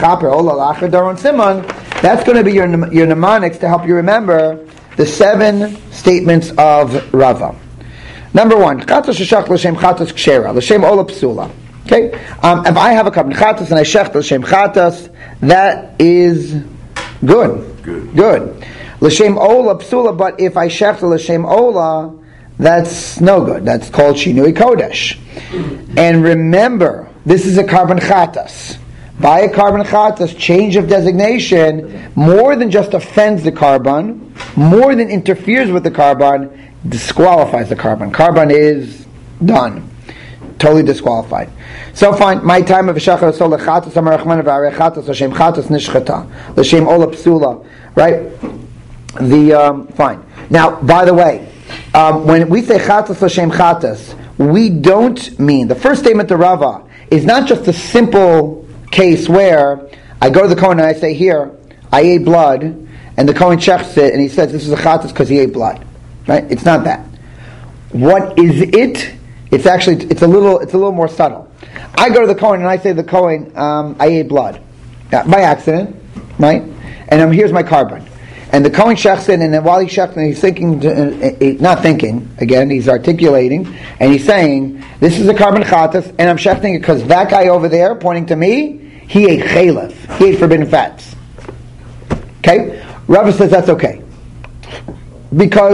going to be your your mnemonics to help you remember the seven statements of Rava. Number one, chatas sheshach l'shem chatas kshera, l'shem ola psula. Okay, um, if I have a carbon chatas and I shech l'shem chatas, that is good, good, good. L'shem ola psula, but if I shech l'shem ola, that's no good. That's called Shinui Kodesh. And remember, this is a carbon chatas. By a carbon chatas, change of designation more than just offends the carbon, more than interferes with the carbon, disqualifies the carbon. Carbon is done. Totally disqualified. So fine, my time of Shachar Sol Chatas Amar Rachman of Chatas Hashem Chatas Nishchata L'Shem Ola Psula. Right? The um, fine. Now, by the way, Um, when we say chatas l'shem chatas, we don't mean, the first statement to Rava is not just a simple case where I go to the Kohen and I say, here, I ate blood, and the Kohen checks it and he says this is a chatas because he ate blood. Right? It's not that. What is it? It's actually, it's a little, it's a little more subtle. I go to the Kohen and I say to the Kohen, um, I ate blood. Yeah, by accident, right? And um, here's my carbon. And the Kohen shechs in, and then while he's shechting, he's thinking, to, uh, uh, not thinking, again, he's articulating, and he's saying, this is a carbon chatas, and I'm shechting it because that guy over there, pointing to me, he ate chalef, he ate forbidden fats. Okay? Rava says that's okay. Because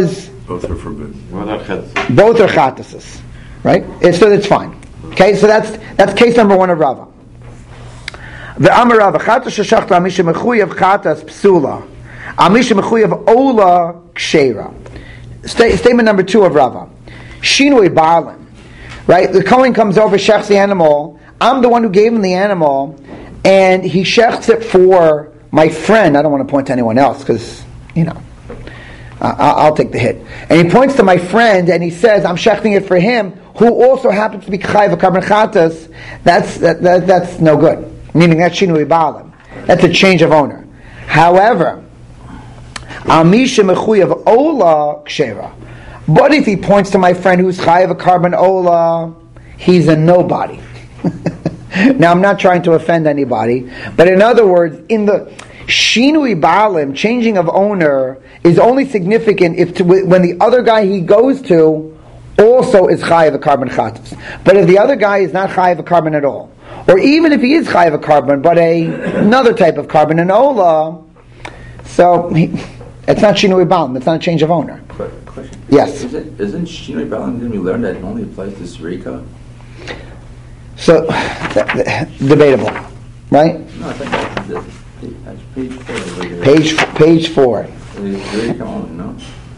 Both are forbidden. What are chet? Both are chatases, right? And so that's fine. Okay, so that's that's case number one of Rava. The Amar Rava chatas sheshachta amisha mechuyev chatas psula, amisha mechuyev ola kshera. Statement number two of Rava. Shinui baalim, right? The Kohen comes over, shechs the animal. I'm the one who gave him the animal, and he shechs it for my friend. I don't want to point to anyone else because you know. Uh, I'll take the hit. And he points to my friend and he says, I'm shechting it for him, who also happens to be chayiv karban chatas. That's, that, that, that's no good. Meaning that's shinui baalim. That's a change of owner. However, amisha mechuyev ola kshera. But if he points to my friend who's chayiv karban ola, he's a nobody. Now I'm not trying to offend anybody, but in other words, in the shinui baalim, changing of owner, is only significant if to, when the other guy he goes to also is chayiv a karban chatas. But if the other guy is not chayiv a karban at all, or even if he is chayiv a karban, but a another type of karban, an ola, so he, it's not shinui baalim. It's not a change of owner. Question. Yes. Is it, isn't shinui baalim? Didn't we learn that it only applies to Srika? So debatable, right? No, I think that's, the, that's page four. Page page four. Srika only, no?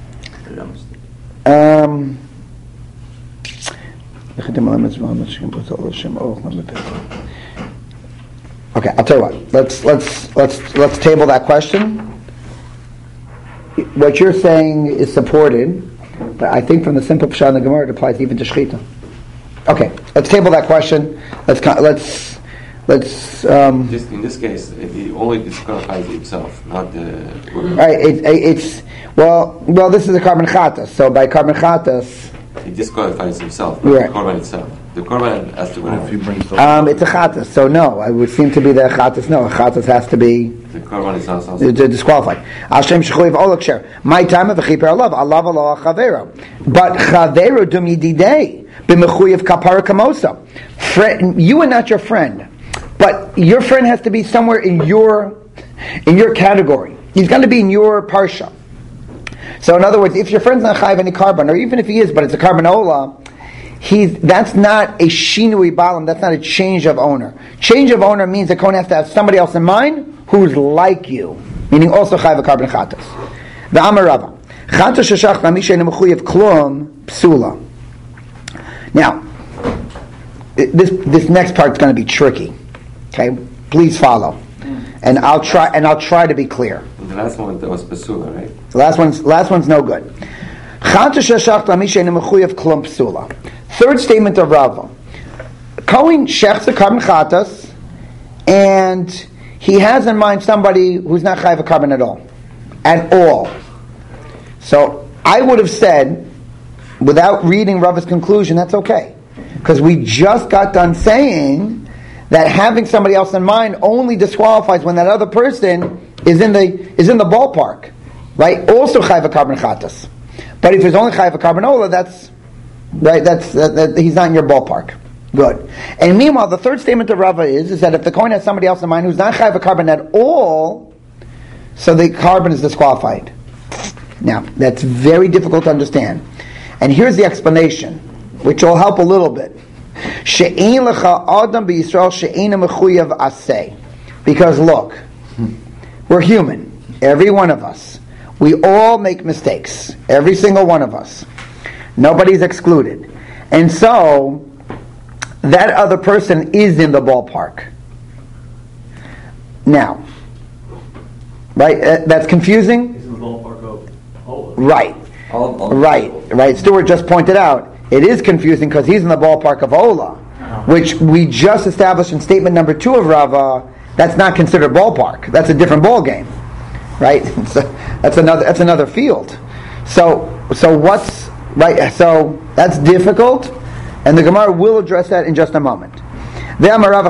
Um. Okay, I'll tell you what. Let's let's let's let's table that question. What you're saying is supported, but I think from the simple pshat in the Gemara it applies even to shechita. Okay, let's table that question. Let's let's let's. Um, Just in this case, he only disqualifies himself, not the. Right. It, it, it's well. Well, this is a karban chatas. So by karban chatas, He disqualifies himself, not right. the korban itself. The korban has to But if he win. brings the um, it's a chatas. So no, I would seem to be the chatas. No, a chatas has to be The korban is not uh, something. disqualified. Hashem shechuyev olak ksher. My time of a chiper alav alav alav chavero. But chavero dum yididei b'mechuyev kapara kamosa. Friend, you are not your friend, but your friend has to be somewhere in your in your category. He's got to be in your parsha. So in other words, if your friend's not chayiv any karban, or even if he is, but it's a karban ola, he's that's not a shinui baalim. That's not a change of owner. Change of owner means the kohen has to have somebody else in mind who's like you, meaning also chayiv a karban chatas. The Amar Rava chatas sheshach lamisha nemechuyev klum psula. Now, this this next part's going to be tricky. Okay, please follow, and I'll try and I'll try to be clear. The last one that was Pesula, right? The last one's last one's no good. Third statement of Rava. Kohen shechs a karban chatas, and he has in mind somebody who's not chayiv a karban at all, at all. So I would have said, without reading Rava's conclusion, that's okay, because we just got done saying that having somebody else in mind only disqualifies when that other person is in the is in the ballpark, right? Also chayiv a karban chatas. But if there's only chayiv a karban ola, that's right. That's that, that, he's not in your ballpark. Good. And meanwhile, the third statement of Rava is is that if the kohen has somebody else in mind who's not chayiv a karban at all, so the karban is disqualified. Now that's very difficult to understand, and here's the explanation, which will help a little bit. She'ein lecha adam b'Yisrael she'ein mechuyev aseh, because look. We're human, every one of us. We all make mistakes, every single one of us. Nobody's excluded. And so, that other person is in the ballpark. Now, right, uh, that's confusing? He's in the ballpark of Ola. Right, All, all right, right. Stuart just pointed out, it is confusing because he's in the ballpark of Ola, which we just established in statement number two of Rava. That's not considered ballpark. That's a different ball game, right? So that's another. That's another field. So, so what's right? So that's difficult, and the Gemara will address that in just a moment. Now, now,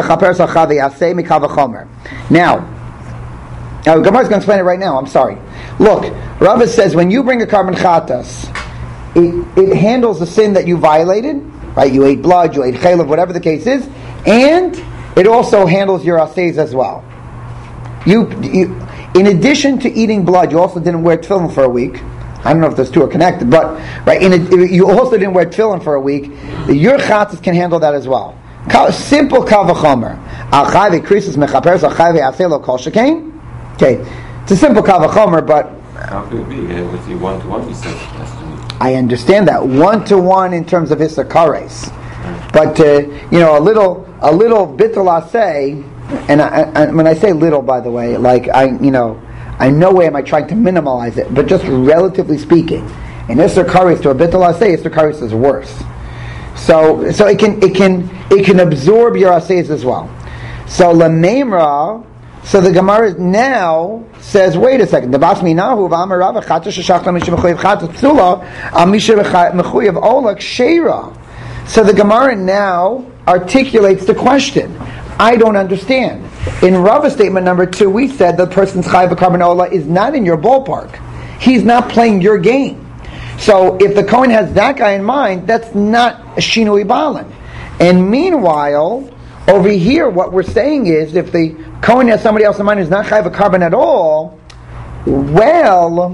the Gemara is going to explain it right now. I'm sorry. Look, Rava says when you bring a karban chatas, it it handles the sin that you violated, right? You ate blood, you ate chaylev, whatever the case is, and it also handles your aseis as well. You, you, in addition to eating blood, you also didn't wear tefillin for a week. I don't know if those two are connected, but right. In a, you also didn't wear tefillin for a week. Your chatzis can handle that as well. Simple kavachomer. Al krisis mechaperes al chayve aselo kol shekain. Okay, it's a simple kavachomer, but how could it be with the one to one? You said I understand that one to one in terms of hisakares, but uh, you know a little a little bittul asay, and I, I, when I say little, by the way, like I you know. In no way am I trying to minimize it, but just relatively speaking, in Isser Karis to a Bittul Asay, Isser Karis is worse. So, so it can it can it can absorb your Asays as well. So Lamemra, so the Gemara now says, wait a second. The Bas Minahu v'Amarava Chatzah Sheshachla Misha Mechuyev Chatzah Tzula Misha Mechuyev Olak Sheira. So the Gemara now articulates the question. I don't understand. In Rava statement number two, we said the person's Chayav Karban is not in your ballpark. He's not playing your game. So if the Kohen has that guy in mind, that's not a Shinui Balan. And meanwhile, over here, what we're saying is, if the Kohen has somebody else in mind who's not Chayav Karban at all, well,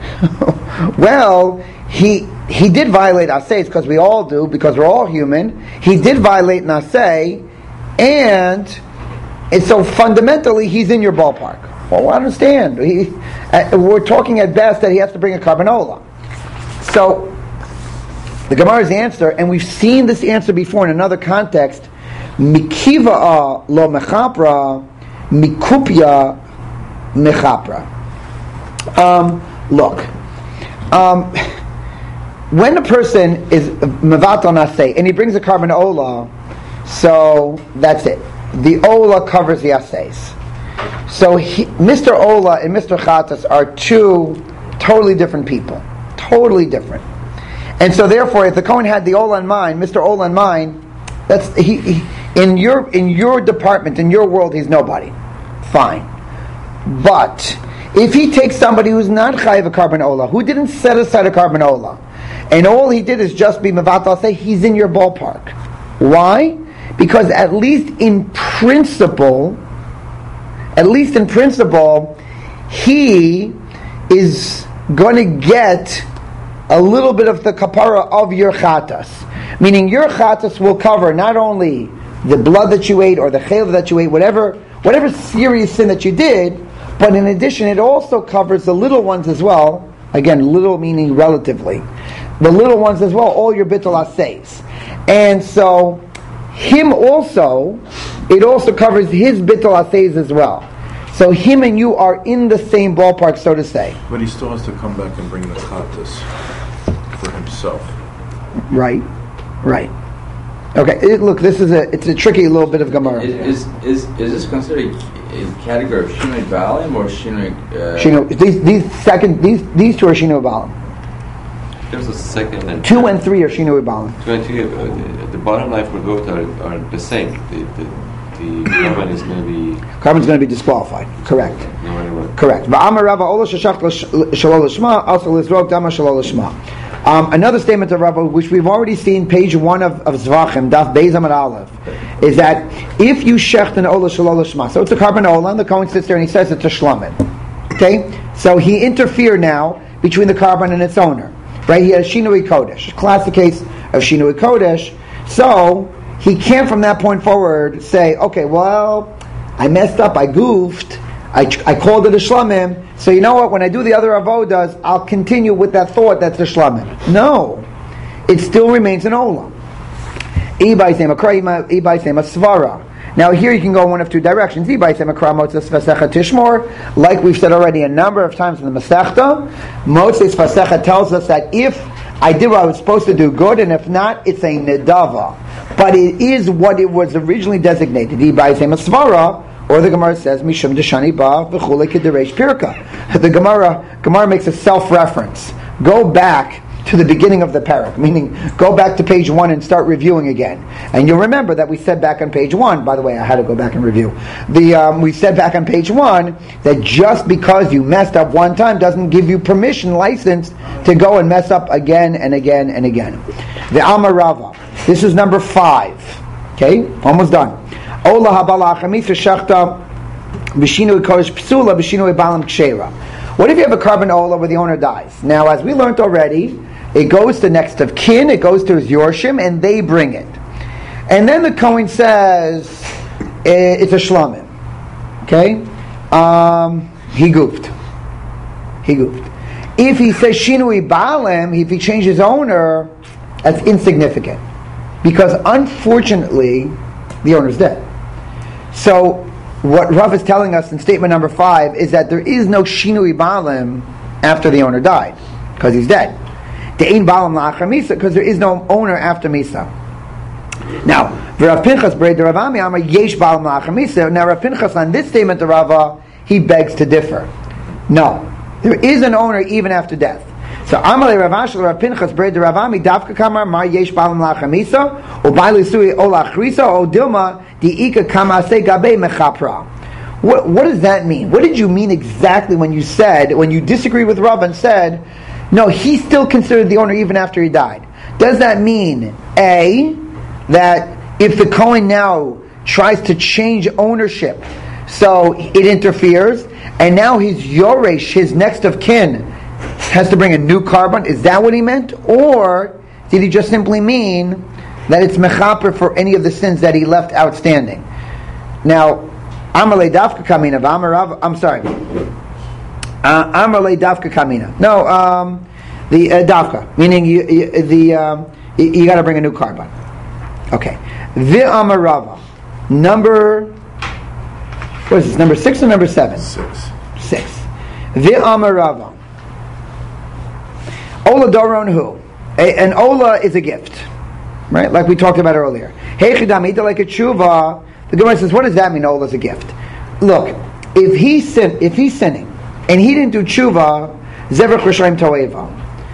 well, he he did violate Asay, because we all do, because we're all human. He did violate an Asay, and And so fundamentally, he's in your ballpark. Well, I understand. He, uh, we're talking at best that he has to bring a carbanola. So, the Gemara's answer, and we've seen this answer before in another context, Mikiva'a lo mechapra, mikupya mechapra. Um, look, um, when a person is mevat on asay, and he brings a carbanola, so that's it. The Ola covers the Asays. So he, Mister Ola and Mister Chatas are two totally different people. Totally different. And so therefore, if the Kohen had the Ola in mind, Mister Ola in mind, that's he, he in your in your department, in your world, he's nobody. Fine. But if he takes somebody who's not Chayiv a Karban Ola, who didn't set aside a Karban Ola, and all he did is just be Mevat Asay, he's in your ballpark. Why? Because at least in principle, at least in principle, he is going to get a little bit of the kapara of your chatas. Meaning your chatas will cover not only the blood that you ate or the chaylev that you ate, whatever whatever serious sin that you did, but in addition it also covers the little ones as well. Again, little meaning relatively. The little ones as well, all your bittul asays. And so him also, it also covers his bittul asays as well. So him and you are in the same ballpark, so to say. But he still has to come back and bring the chatas for himself. Right, right. Okay, it, look, this is a it's a tricky little bit of Gemara. Is is is, is this considered a category of Shinui Balim or Shinui? Uh, Shino, these these second these these two are Shinui Balim. There's a second and Two and three are Shinui Balim. two and three. Uh, the, the bottom line for both are, are the same. The the the carbon is going to be Carbon's going to be disqualified. Correct. no matter what. Correct. Va'amar Rava ola sheshach shalol lishma also lizrok dama shalol lishma. Um, another statement of Rava, which we've already seen, page one of, of Zvachim, Daf Beis Amud Aleph, is that if you shecht an ola shalol lishma, so it's a carbon ola, and the Kohen sits there and he says it's a shlamim. Okay, so he interfered now between the carbon and its owner. Right? He has Shinui Kodesh, classic case of Shinui Kodesh. So he can't, from that point forward, say, okay, well, I messed up, I goofed, I, I called it a shlamim, so you know what, when I do the other avodas, I'll continue with that thought that's a shlamim. No. It still remains an olam. Now here you can go one of two directions. Like we've said already a number of times in the Masechta, Motzes Fasecha tells us that if I did what I was supposed to do, good, and if not, it's a nedava. But it is what it was originally designated. Or the Gemara says, Mishum Deshani Ba V'chule K'dereish Pirka. The Gemara Gemara makes a self-reference. Go back to the beginning of the parak, meaning go back to page one and start reviewing again. And you'll remember that we said back on page one, by the way, I had to go back and review. The um, we said back on page one that just because you messed up one time doesn't give you permission, license, to go and mess up again and again and again. The Amar Rava. This is number five. Okay, almost done. Ola habala achamisa shachta b'shinui kodesh psula b'shinui balam kshera. What if you have a carbon ola where the owner dies? Now, as we learned already, it goes to next of kin, it goes to his yorshim, and they bring it. And then the Kohen says, it's a shlomim. Okay? Um, he goofed. He goofed. If he says shinui baalem, if he changes owner, that's insignificant. Because unfortunately, the owner's dead. So, what Rav is telling us in statement number five is that there is no shinui baalem after the owner died, because he's dead. De'ein baalem la'achar misa, because there is no owner after misa. Now, Rav Pinchas Brei Rav Ami Amar yesh baalem la'achar misa. Now, Rav Pinchas on this statement to Rava, he begs to differ. No, there is an owner even after death. So Amalei Rav Ashel Rav Pinchas Brei Rav Ami Davka Kamar Mar yesh baalem la'achar misa or Bailei Sui o la'achrisa o Dilma di'ika kamase gabe mechapra. What what does that mean? What did you mean exactly when you said, when you disagree with Rav and said, no, he's still considered the owner even after he died? Does that mean, A, that if the Kohen now tries to change ownership, so it interferes, and now his Yoresh, his next of kin, has to bring a new carbon? Is that what he meant? Or did he just simply mean that it's mechaper for any of the sins that he left outstanding? Now, Amalei Davka Kamina, Amarav, I'm sorry. Uh, Amalei Davka Kamina. No, um, the uh, Davka, meaning you, you, the um, you, you got to bring a new carbon. Okay. The Amarava, number, what is this, number six or number seven? Six. Six. The Amarava. Ola Doron Hu. An Ola is a gift. Right? Like we talked about earlier. Heichidamita like a tshuva. The Gemara says, what does that mean, Ola is a gift? Look, if he's sin, if he's sinning and he didn't do tshuva, Zever Choshaim Toeva.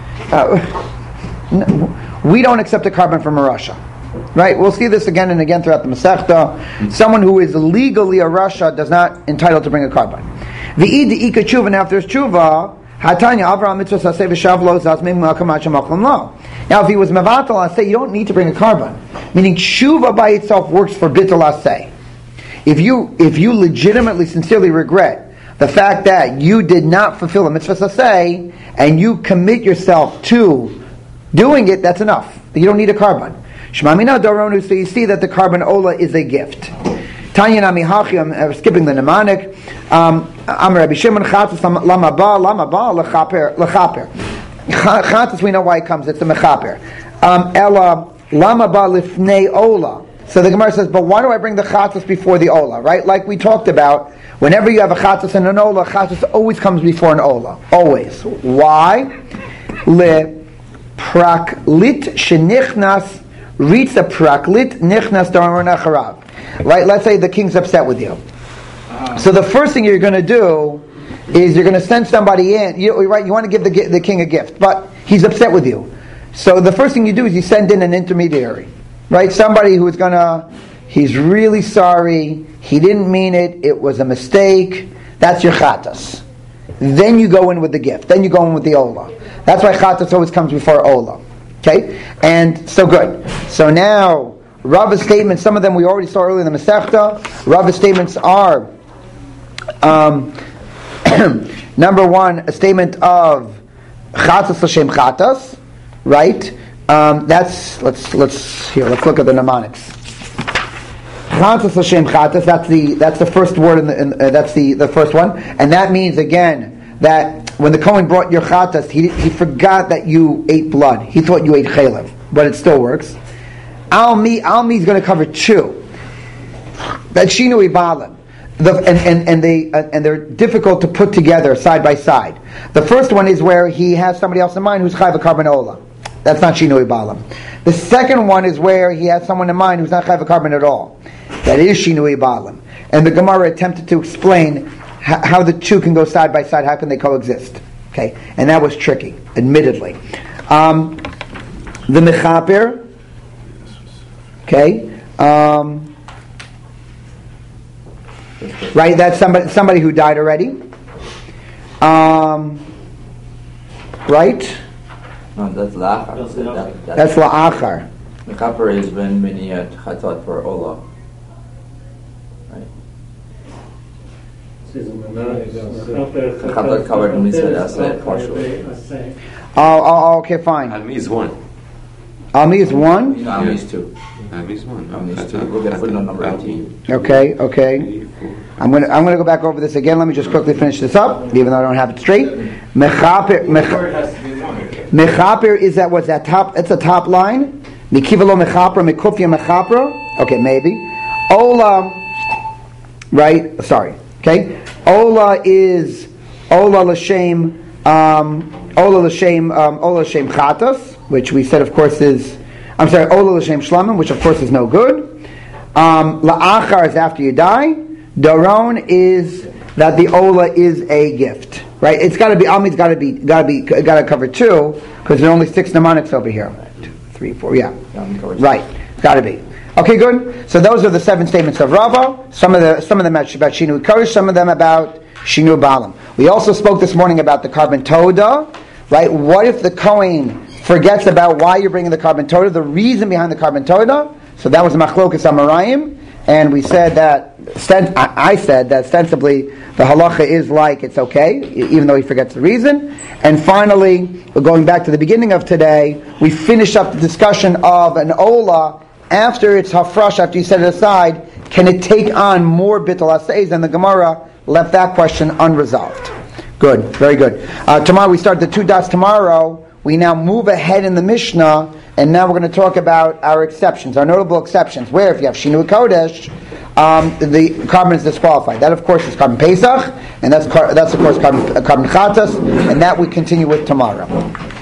We don't accept a carbon from a Rasha. Right? We'll see this again and again throughout the Masechta. Someone who is legally a Rasha does not entitled to bring a carbon. V'id ika tshuva, now if there's tshuva, Hatanya Avraham mitzvah saseh v'shavlo zazmim ma'akamach ma'achlam lo. Now if he was mevatel aseh, you don't need to bring a carbon. Meaning tshuva by itself works for bittul aseh. If you if you legitimately, sincerely regret the fact that you did not fulfill a mitzvah saseh and you commit yourself to doing it, that's enough. You don't need a carbon. Shmamina daronu, so you see that the carbon ola is a gift. Tanya nami hachi, I'm skipping the mnemonic. Um, Amar Rabbi Shimon chatzis lama ba lama ba lechaper lechaper. Chatzis, we know why it comes. It's the mechaper. Um, Ella lama ba lifnei ola. So the Gemara says, but why do I bring the chatzis before the ola? Right, like we talked about. Whenever you have a chatzis and an ola, chatzis always comes before an ola. Always. Why? Le praklit shenichnas ritza praklit nichnas daron acharav. Right? Let's say the king's upset with you. So the first thing you're going to do is you're going to send somebody in. You, right? You want to give the the king a gift, but he's upset with you. So the first thing you do is you send in an intermediary, right? Somebody who's going to. He's really sorry. He didn't mean it. It was a mistake. That's your chatas. Then you go in with the gift. Then you go in with the ola. That's why chatas always comes before ola. Okay, and so good. So now. Rava's statements, some of them we already saw earlier in the Masechta. Rava's statements are, um, number one, a statement of Chatas L'Shem Chatas, right? Um, that's let's let's here. Let's look at the mnemonics. Chatas L'Shem Chatas. That's the that's the first word in the in, uh, that's the, the first one, and that means again that when the Kohen brought your Chatas, he he forgot that you ate blood. He thought you ate chaylev, but it still works. Almi, Almi is going to cover two. That's Shinui Baalim. The, and, and, and, they, uh, and they're difficult to put together side by side. The first one is where he has somebody else in mind who's Chayv Carbon Ola. That's not Shinui Baalim. The second one is where he has someone in mind who's not Chayv Carbon at all. That is Shinui Baalim. And the Gemara attempted to explain how, how the two can go side by side, how can they coexist. Okay, and that was tricky, admittedly. Um, the Mechaper, okay, um, right? That's somebody somebody who died already. Um, right? No, that's la'achar. That's That, la'achar. that, That's la'achar. Mechaper is when when he had chatat for ola. Right. This is a mnemonic. The chatah covered mitzvah, that's it, partially. Oh, oh, okay, fine. Almi is one. Almi is one. You know, Almi is two. Almi is one. Almi is two. Look at footnote number eighteen. Okay, okay. I'm gonna I'm gonna go back over this again. Let me just quickly finish this up, even though I don't have it straight. Mechaper, mechaper is that what's that top? It's a top line. Mikivalo mechaper, mikufia mechaper. Okay, maybe. Ola, right? Sorry. Okay. Ola is Ola l'shem. Um, Ola l'shem. Um, Ola l'shem chatas, which we said, of course, is. I'm sorry. Ola l'shem shlamim, which of course is no good. Um, la'achar is after you die. Daron is that the Ola is a gift, right? It's got to be Almi's got to be got to be got to cover two because there are only six mnemonics over here. Two, three, four, yeah, right. Got to be okay. Good. So those are the seven statements of Rava. Some of the some of them about Shinu Kodesh, some of them about Shinu Balaam. We also spoke this morning about the carbon toda, right? What if the Kohen forgets about why you're bringing the carbon toda, the reason behind the carbon toda? So that was Machlokas Amarayim. And we said that, I said that ostensibly the halacha is like it's okay, even though he forgets the reason. And finally, going back to the beginning of today, we finish up the discussion of an ola after it's hafrash, after you set it aside. Can it take on more bittul asayis? And the Gemara left that question unresolved. Good, very good. Uh, tomorrow we start the two dots tomorrow. We now move ahead in the Mishnah, and now we're going to talk about our exceptions, our notable exceptions, where if you have Shinu Kodesh, um, the carbon is disqualified. That, of course, is carbon Pesach, and that's, that's of course, carbon, carbon Chatas, and that we continue with tomorrow.